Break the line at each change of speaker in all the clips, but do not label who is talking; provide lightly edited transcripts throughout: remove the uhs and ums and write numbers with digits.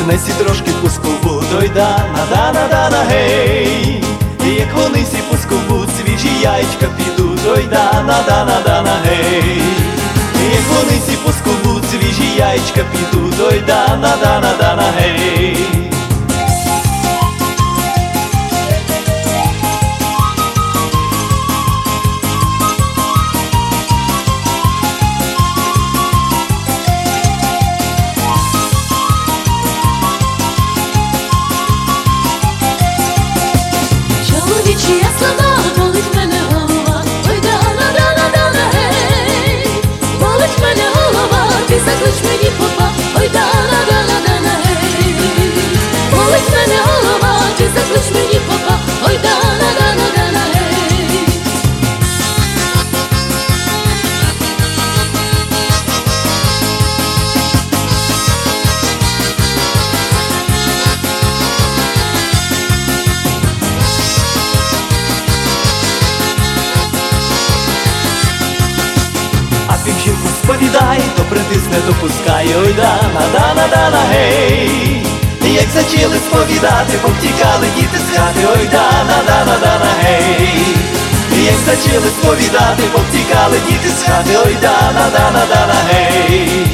несі трошки пускову, той дана, гей. І як вони сі пускову, свіжі яєчка підуть, той дана, гей. І як вони сі пускову, свіжі яєчка підуть, той дана, гей.
Чоловічі слова, болить мене голова, ой дана, гей. Болить мене голова, ти заклич мені попа, ой дана, гей. Болить мене голова, ти заклич мені попа, ой дана, гей.
Як жінку сповідай, то притисне, допускає, ой дана, гей. І як зачали сповідати, повтікали діти з хати, ой дана, гей. І як зачали сповідати, повтікали діти з хати, ой дана, гей.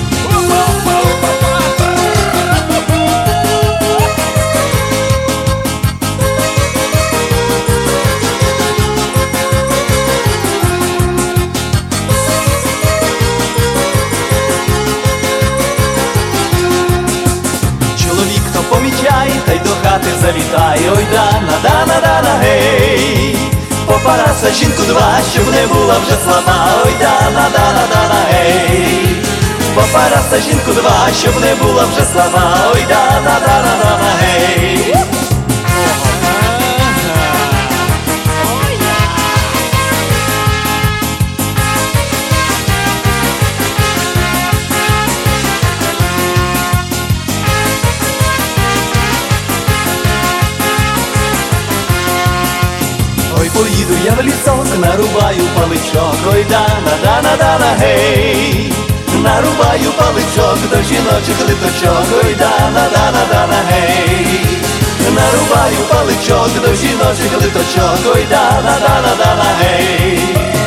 Помічай, та й до хати завітай, ой дана, гей. Попараса жінку два, щоб не була вже слаба, ой дана, гей. Попараса жінку два, щоб не була вже слаба, ой дана, гей. Ой, поїду я в лісок, нарубаю паличок, ой дана, гей. Нарубаю паличок до жіночих литочок, ой дана, гей. Нарубаю паличок до жіночих литочок, ой дана, гей.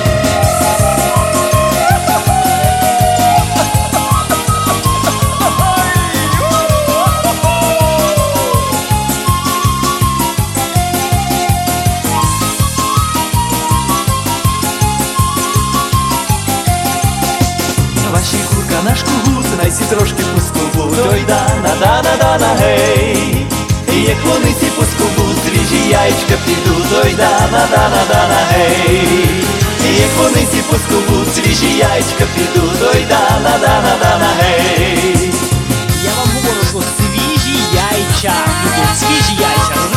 Ваші курка наш кугут, найсі трошки пускову, той дана, гей. І як вони сі пускову, свіжі яєчка підуть, той дана, гей. І як вони сі пускову, свіжі яєчка підуть, той дана, гей.
Я вам говорю, що свіжі яйця, свіжі яйця.